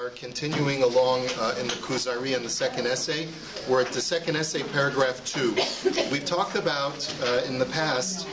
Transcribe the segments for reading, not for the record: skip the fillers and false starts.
are continuing along in the Kuzari in the second essay. We're at the second essay, paragraph 2. We've talked about, in the past,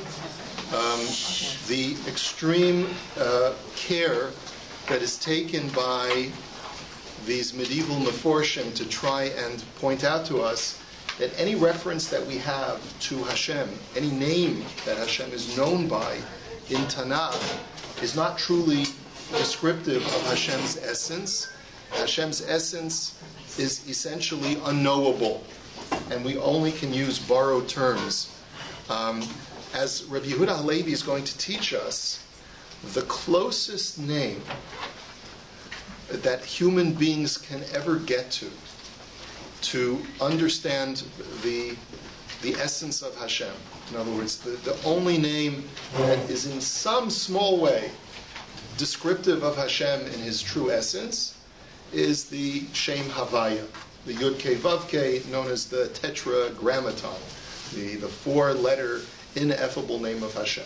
the extreme care that is taken by these medieval meforshim to try and point out to us that any reference that we have to Hashem, any name that Hashem is known by in Tanakh, is not truly descriptive of Hashem's essence. Hashem's essence is essentially unknowable, and we only can use borrowed terms. As Rabbi Yehuda Halevi is going to teach us, the closest name that human beings can ever get to understand the essence of Hashem. In other words, the only name that is in some small way descriptive of Hashem in his true essence is the Shem Havaya, the Yud Kei Vav Kei, known as the Tetragrammaton, the four-letter ineffable name of Hashem.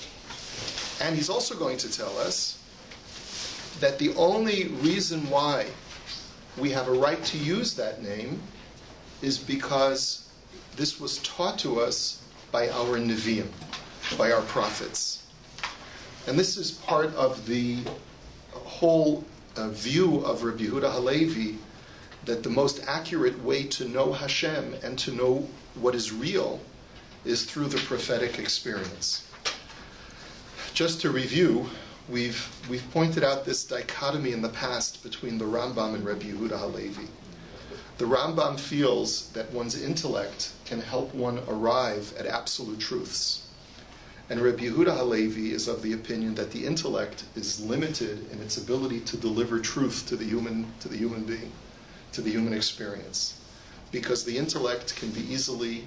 And he's also going to tell us that the only reason why we have a right to use that name is because this was taught to us by our Nevi'im, by our prophets. And this is part of the whole view of Rabbi Yehuda Halevi, that the most accurate way to know Hashem and to know what is real is through the prophetic experience. Just to review, we've pointed out this dichotomy in the past between the Rambam and Rabbi Yehuda Halevi. The Rambam feels that one's intellect can help one arrive at absolute truths. And Rabbi Yehuda Halevi is of the opinion that the intellect is limited in its ability to deliver truth to the human being, to the human experience, because the intellect can be easily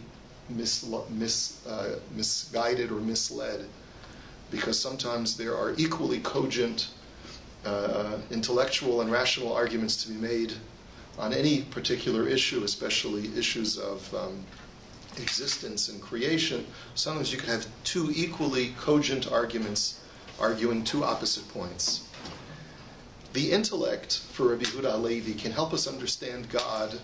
misguided or misled, because sometimes there are equally cogent intellectual and rational arguments to be made on any particular issue, especially issues of existence and creation. Sometimes you can have two equally cogent arguments arguing two opposite points. The intellect, for Rabbi Yehuda Halevi, can help us understand God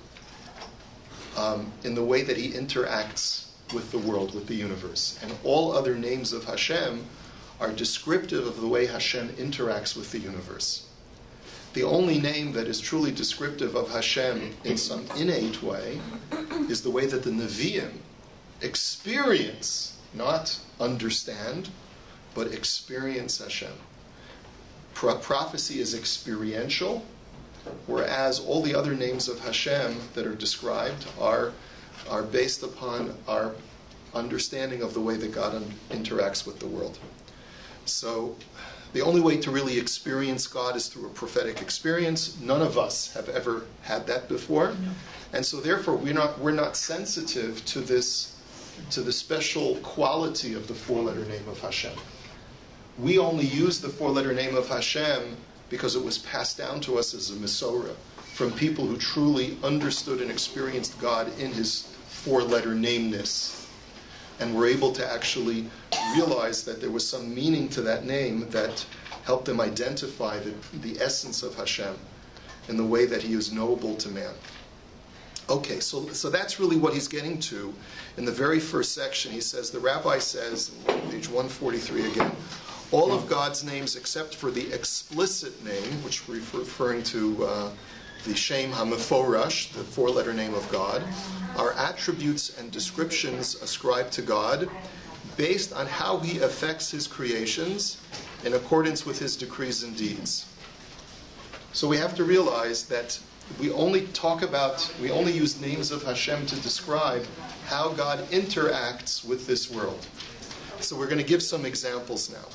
in the way that he interacts with the world, with the universe. And all other names of Hashem are descriptive of the way Hashem interacts with the universe. The only name that is truly descriptive of Hashem in some innate way is the way that the Nevi'im experience, not understand, but experience Hashem. Prophecy is experiential, whereas all the other names of Hashem that are described are based upon our understanding of the way that God interacts with the world. So the only way to really experience God is through a prophetic experience. None of us have ever had that before. No. And so therefore we're not sensitive to the special quality of the four-letter name of Hashem. We only use the four-letter name of Hashem because it was passed down to us as a Mesorah from people who truly understood and experienced God in his four-letter nameness, and were able to actually realize that there was some meaning to that name that helped them identify the essence of Hashem in the way that he is knowable to man. Okay, so that's really what he's getting to. In the very first section, he says, the rabbi says, page 143 again, all of God's names except for the explicit name, which we're referring to the Shem HaMeforash, the four-letter name of God, are attributes and descriptions ascribed to God based on how he affects his creations in accordance with his decrees and deeds. So we have to realize that we only use names of Hashem to describe how God interacts with this world. So we're going to give some examples now.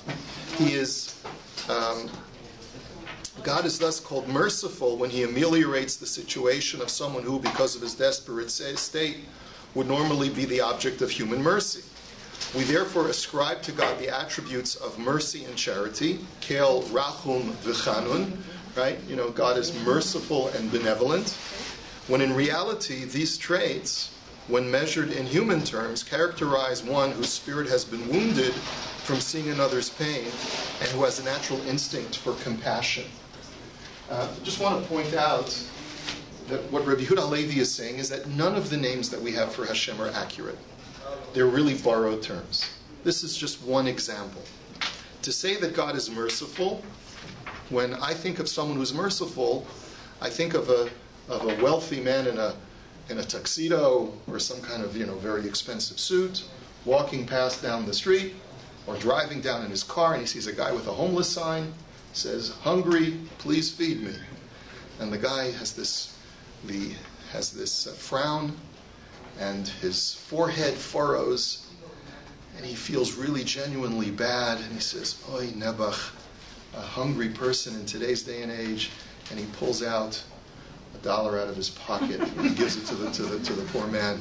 God is thus called merciful when he ameliorates the situation of someone who, because of his desperate state, would normally be the object of human mercy. We therefore ascribe to God the attributes of mercy and charity, Kel, Rachum, V'chanun, right? You know, God is merciful and benevolent, when in reality these traits, when measured in human terms, characterize one whose spirit has been wounded from seeing another's pain and who has a natural instinct for compassion. Just want to point out that what Rabbi Yehuda Halevi is saying is that none of the names that we have for Hashem are accurate. They're really borrowed terms. This is just one example. To say that God is merciful, when I think of someone who's merciful, I think of a wealthy man in a tuxedo or some kind of very expensive suit, walking past down the street or driving down in his car, and he sees a guy with a homeless sign, says, "Hungry, please feed me." And the guy has this frown, and his forehead furrows, and he feels really genuinely bad, and he says, "Oy Nebuch, a hungry person in today's day and age," and he pulls out $1 out of his pocket and he gives it to the poor man.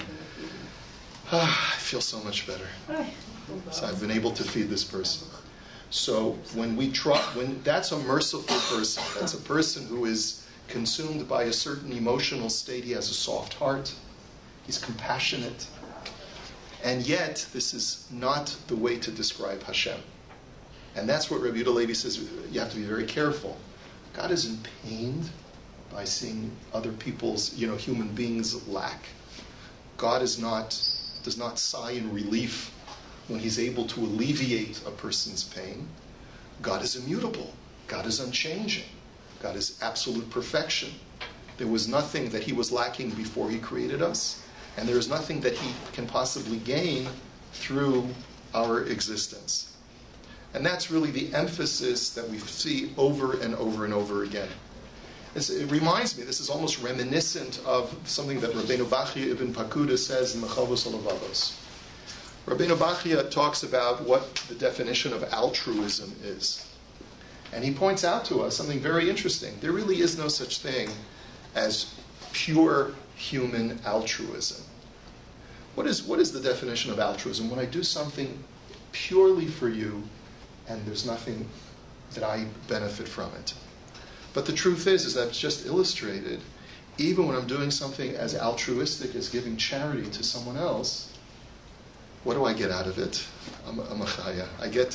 I feel so much better. So I've been able to feed this person. So when that's a merciful person, that's a person who is consumed by a certain emotional state. He has a soft heart. He's compassionate. And yet, this is not the way to describe Hashem. And that's what Rabbi Yehuda Halevi says, you have to be very careful. God isn't pained by seeing other people's, human beings lack. God does not sigh in relief when he's able to alleviate a person's pain. God is immutable. God is unchanging. God is absolute perfection. There was nothing that he was lacking before he created us, and there is nothing that he can possibly gain through our existence. And that's really the emphasis that we see over and over and over again. It reminds me, this is almost reminiscent of something that Rabbeinu Bachya ibn Pakuda says in Mechavos HaLevavos. Rabbeinu Bachya talks about what the definition of altruism is. And he points out to us something very interesting. There really is no such thing as pure human altruism. What is the definition of altruism? When I do something purely for you and there's nothing that I benefit from it. But the truth is that it's just illustrated. Even when I'm doing something as altruistic as giving charity to someone else, what do I get out of it? I'm a chaya.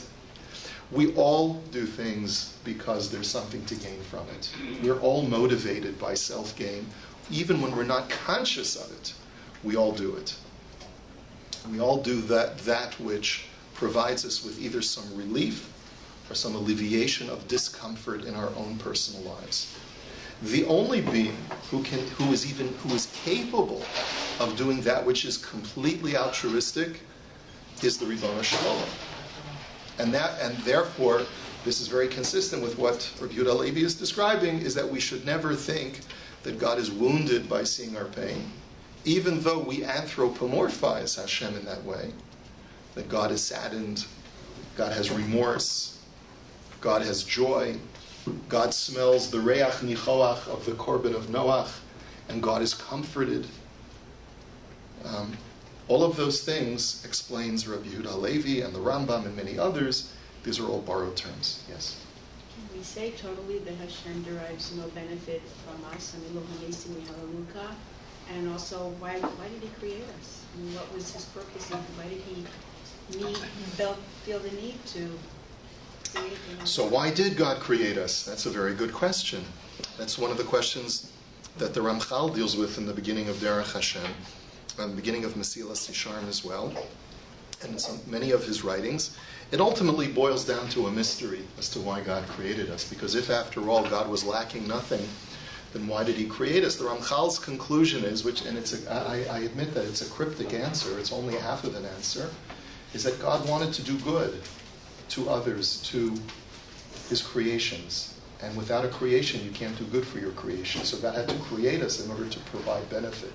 We all do things because there's something to gain from it. We're all motivated by self-gain. Even when we're not conscious of it, we all do it. We all do that which provides us with either some relief or some alleviation of discomfort in our own personal lives. The only being who is capable of doing that which is completely altruistic is the Ribbono Shel Olam. And therefore, this is very consistent with what Rabbi Yehuda Halevi is describing, is that we should never think that God is wounded by seeing our pain, even though we anthropomorphize Hashem in that way, that God is saddened, God has remorse, God has joy, God smells the reach nichoach of the korban of Noach, and God is comforted. All of those things explains Rabbi Yehuda Halevi and the Rambam and many others. These are all borrowed terms. Yes? Can we say totally that Hashem derives no benefit from us? And also, why did he create us? And what was his purpose? And why did he feel the need to create us? So why did God create us? That's a very good question. That's one of the questions that the Ramchal deals with in the beginning of Derech Hashem, and the beginning of Mesilas Yesharim as well, and in many of his writings. It ultimately boils down to a mystery as to why God created us. Because if, after all, God was lacking nothing, then why did he create us? The Ramchal's conclusion is, I admit that it's a cryptic answer, it's only half of an answer, is that God wanted to do good to others, to his creations. And without a creation, you can't do good for your creation. So God had to create us in order to provide benefit.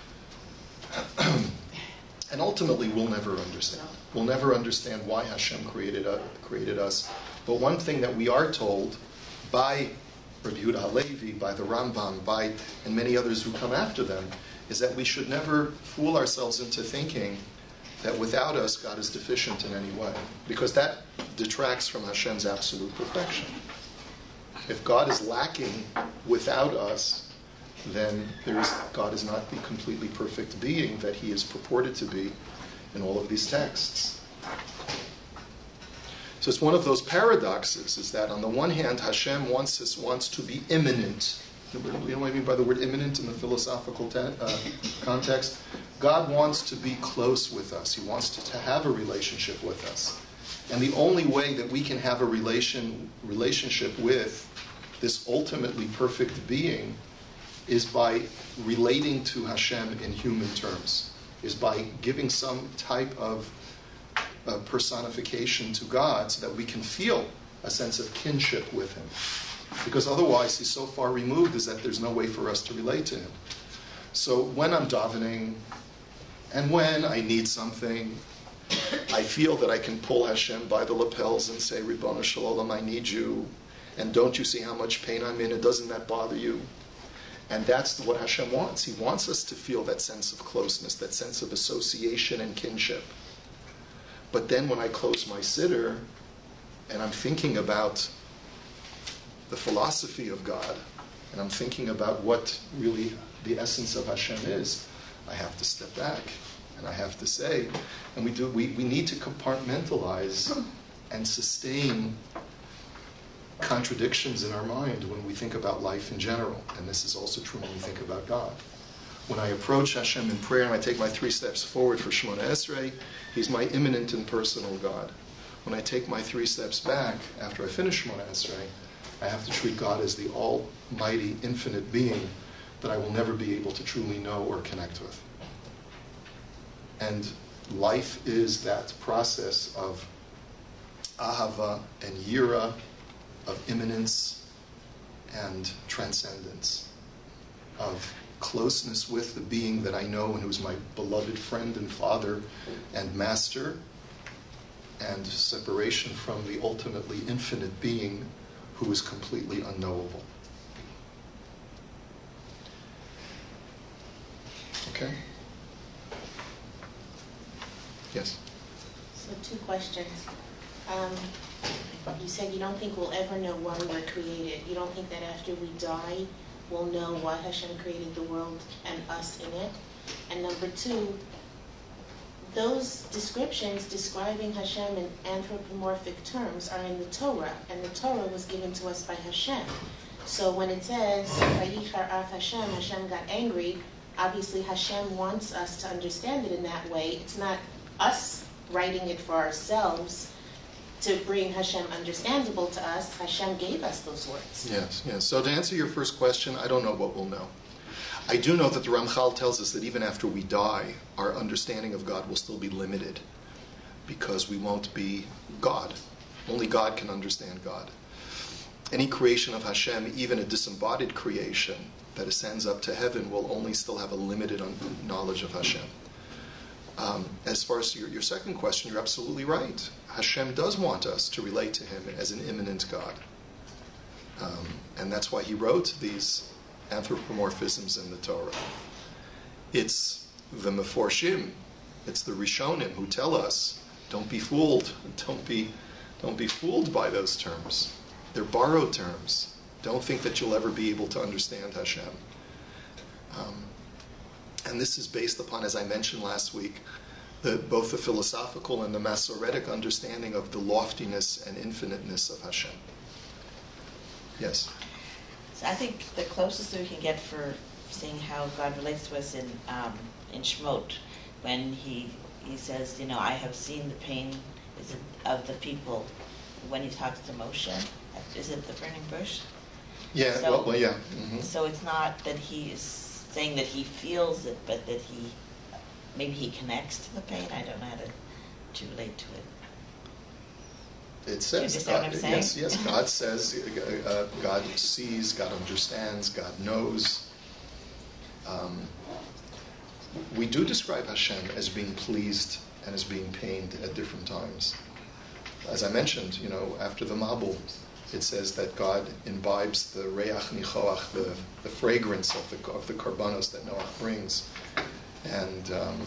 And ultimately, we'll never understand. We'll never understand why Hashem created us. But one thing that we are told by Rabbi Yehuda Halevi, by the Rambam, and many others who come after them, is that we should never fool ourselves into thinking that without us, God is deficient in any way. Because that detracts from Hashem's absolute perfection. If God is lacking without us, then God is not the completely perfect being that he is purported to be in all of these texts. So it's one of those paradoxes, is that on the one hand, Hashem wants to be immanent. You know what I mean by the word immanent in the philosophical context? God wants to be close with us. He wants to have a relationship with us. And the only way that we can have a relationship with this ultimately perfect being is by relating to Hashem in human terms, is by giving some type of personification to God so that we can feel a sense of kinship with Him. Because otherwise He's so far removed is that there's no way for us to relate to Him. So when I'm davening and when I need something, I feel that I can pull Hashem by the lapels and say, Ribono Shel Olam, I need you. And don't you see how much pain I'm in? And doesn't that bother you? And that's what Hashem wants. He wants us to feel that sense of closeness, that sense of association and kinship. But then when I close my siddur and I'm thinking about the philosophy of God, and I'm thinking about what really the essence of Hashem is, I have to step back and I have to say, and we need to compartmentalize and sustain contradictions in our mind when we think about life in general. And this is also true when we think about God. When I approach Hashem in prayer and I take my 3 steps forward for Shemona Esrei, He's my immanent and personal God. When I take my 3 steps back after I finish Shemona Esrei, I have to treat God as the almighty, infinite being that I will never be able to truly know or connect with. And life is that process of ahava and yira, of immanence and transcendence, of closeness with the being that I know and who's my beloved friend and father and master, and separation from the ultimately infinite being who is completely unknowable. Okay? Yes? So 2 questions. You said you don't think we'll ever know why we were created. You don't think that after we die, we'll know why Hashem created the world and us in it? And number 2, those descriptions describing Hashem in anthropomorphic terms are in the Torah, and the Torah was given to us by Hashem. So when it says, Vayichar af Hashem, Hashem got angry, obviously Hashem wants us to understand it in that way. It's not us writing it for ourselves to bring Hashem understandable to us. Hashem gave us those words. Yes. So to answer your first question, I don't know what we'll know. I do know that the Ramchal tells us that even after we die, our understanding of God will still be limited because we won't be God. Only God can understand God. Any creation of Hashem, even a disembodied creation that ascends up to heaven, will only still have a limited knowledge of Hashem. As far as your second question, you're absolutely right. Hashem does want us to relate to Him as an immanent God. And that's why He wrote these anthropomorphisms in the Torah. It's the Meforshim, it's the Rishonim who tell us, don't be fooled, don't be fooled by those terms. They're borrowed terms. Don't think that you'll ever be able to understand Hashem. And this is based upon, as I mentioned last week, both the philosophical and the Masoretic understanding of the loftiness and infiniteness of Hashem. Yes? So I think the closest we can get for seeing how God relates to us in Shemot, when he says, I have seen the pain of the people, when he talks to Moshe. Is it the burning bush? Yeah, so, yeah. Mm-hmm. So it's not that he is saying that he feels it, but that maybe he connects to the pain. I don't know how to relate to it. It says, what I'm saying? yes, God says, God sees, God understands, God knows. We do describe Hashem as being pleased and as being pained at different times. As I mentioned, after the Mabul, it says that God imbibes the reach nichoach, the fragrance of the karbanos that Noach brings, and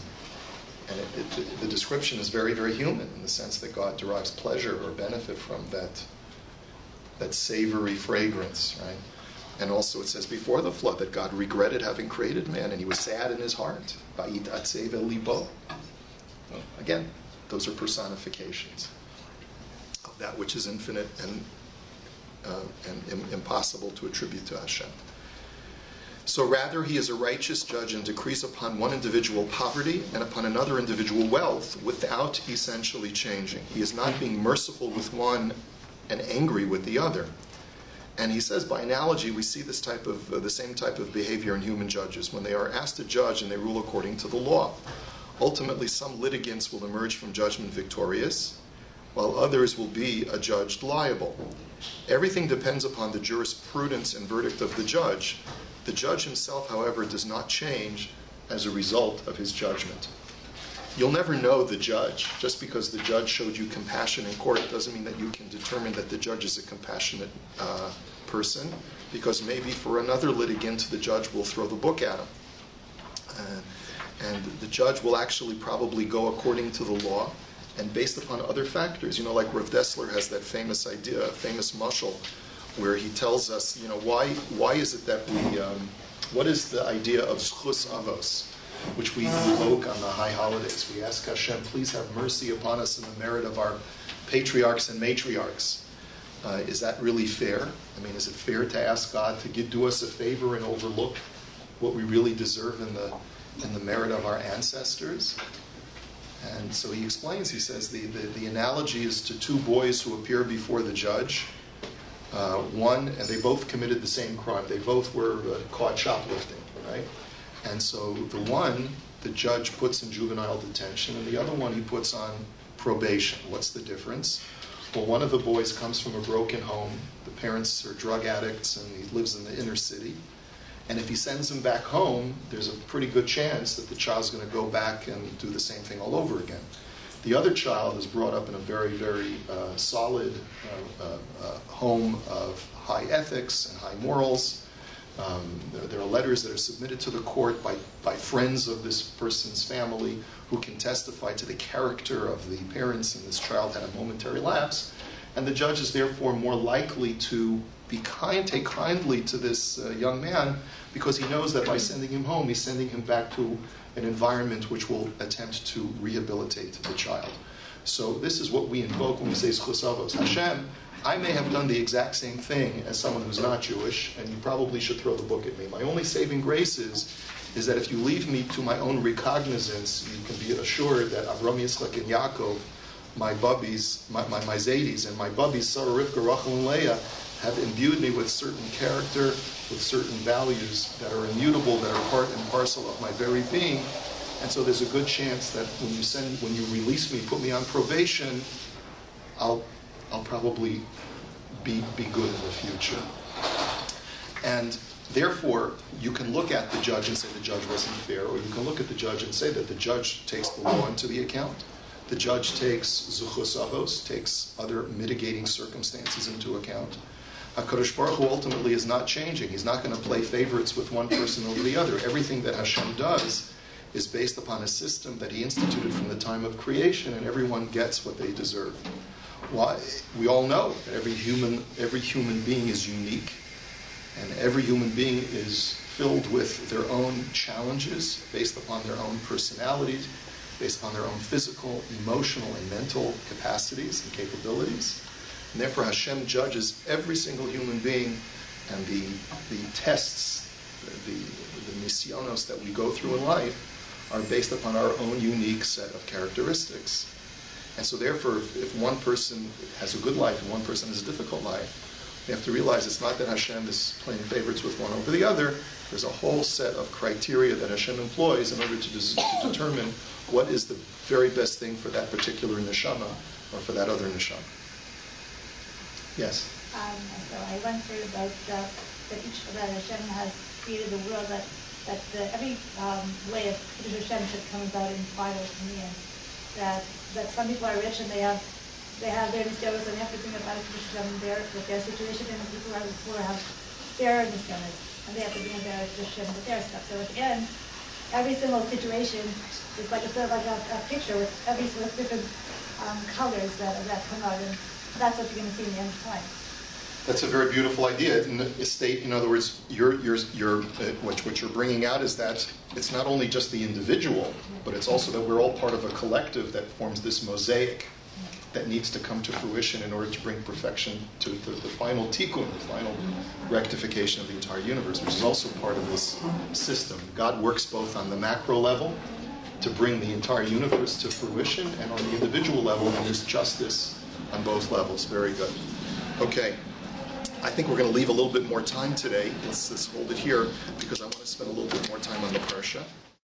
the description is very, very human in the sense that God derives pleasure or benefit from that savory fragrance, right? And also it says before the flood that God regretted having created man, and He was sad in His heart. Va'it atzev el libo. Again, those are personifications of that which is infinite and impossible to attribute to Hashem. So rather, he is a righteous judge and decrees upon one individual poverty and upon another individual wealth without essentially changing. He is not being merciful with one and angry with the other. And he says, by analogy, we see this type of the same type of behavior in human judges when they are asked to judge and they rule according to the law. Ultimately, some litigants will emerge from judgment victorious, while others will be adjudged liable. Everything depends upon the jurisprudence and verdict of the judge. The judge himself, however, does not change as a result of his judgment. You'll never know the judge. Just because the judge showed you compassion in court doesn't mean that you can determine that the judge is a compassionate person, because maybe for another litigant, the judge will throw the book at him. And the judge will actually probably go according to the law and based upon other factors. Like Rav Dessler has that famous idea, famous mashal, where he tells us, why is it that what is the idea of zchus avos, which we invoke on the high holidays? We ask Hashem, please have mercy upon us in the merit of our patriarchs and matriarchs. Is that really fair? Is it fair to ask God to do us a favor and overlook what we really deserve in the merit of our ancestors? And so he explains, he says, the analogy is to two boys who appear before the judge. And they both committed the same crime. They both were caught shoplifting, right? And so the judge puts in juvenile detention, and the other one he puts on probation. What's the difference? Well, one of the boys comes from a broken home. The parents are drug addicts, and he lives in the inner city. And if he sends him back home, there's a pretty good chance that the child's going to go back and do the same thing all over again. The other child is brought up in a very, very solid home of high ethics and high morals. There are letters that are submitted to the court by friends of this person's family who can testify to the character of the parents, and this child had a momentary lapse. And the judge is therefore more likely to take kindly to this young man, because he knows that by sending him home, he's sending him back to an environment which will attempt to rehabilitate the child. So this is what we invoke when we say zchus avos. Hashem, I may have done the exact same thing as someone who's not Jewish, and you probably should throw the book at me. My only saving grace is that if you leave me to my own recognizance, you can be assured that Avram, Yitzchak, and Yaakov, my bubbies, my Zaydes, and my bubbies, Sarah, Rivka, Rachel, and Leah, have imbued me with certain character, with certain values that are immutable, that are part and parcel of my very being. And so there's a good chance that when you release me, put me on probation, I'll probably be good in the future. And therefore, you can look at the judge and say the judge wasn't fair, or you can look at the judge and say that the judge takes the law into the account. The judge takes zchus avos, takes other mitigating circumstances into account. HaKadosh Baruch Hu ultimately is not changing. He's not going to play favorites with one person over the other. Everything that Hashem does is based upon a system that he instituted from the time of creation, and everyone gets what they deserve. Why? We all know that every human being is unique, and every human being is filled with their own challenges based upon their own personalities, based upon their own physical, emotional, and mental capacities and capabilities. And therefore Hashem judges every single human being, and the tests, the nisyonos that we go through in life are based upon our own unique set of characteristics. And so therefore, if one person has a good life and one person has a difficult life, we have to realize it's not that Hashem is playing favorites with one over the other. There's a whole set of criteria that Hashem employs in order to determine what is the very best thing for that particular neshama or for that other neshama. Yes? So I went through about that Hashem has created the world, that every way of Hashem should come about in final in the end. That some people are rich and they have their nisyonos, and they have to bring about Hashem with their situation, and the people who are poor have their nisyonos, and they have to bring about Hashem with their stuff. So at the end, every single situation is like a picture with different colors that come out, and that's what you're going to see in the end of time. That's a very beautiful idea. In other words, what you're bringing out is that it's not only just the individual, but it's also that we're all part of a collective that forms this mosaic that needs to come to fruition in order to bring perfection to the final tikkun, the final rectification of the entire universe, which is also part of this system. God works both on the macro level to bring the entire universe to fruition, and on the individual level, and there's justice on both levels. Very good. Okay. I think we're going to leave a little bit more time today. Let's hold it here, because I want to spend a little bit more time on the Parsha.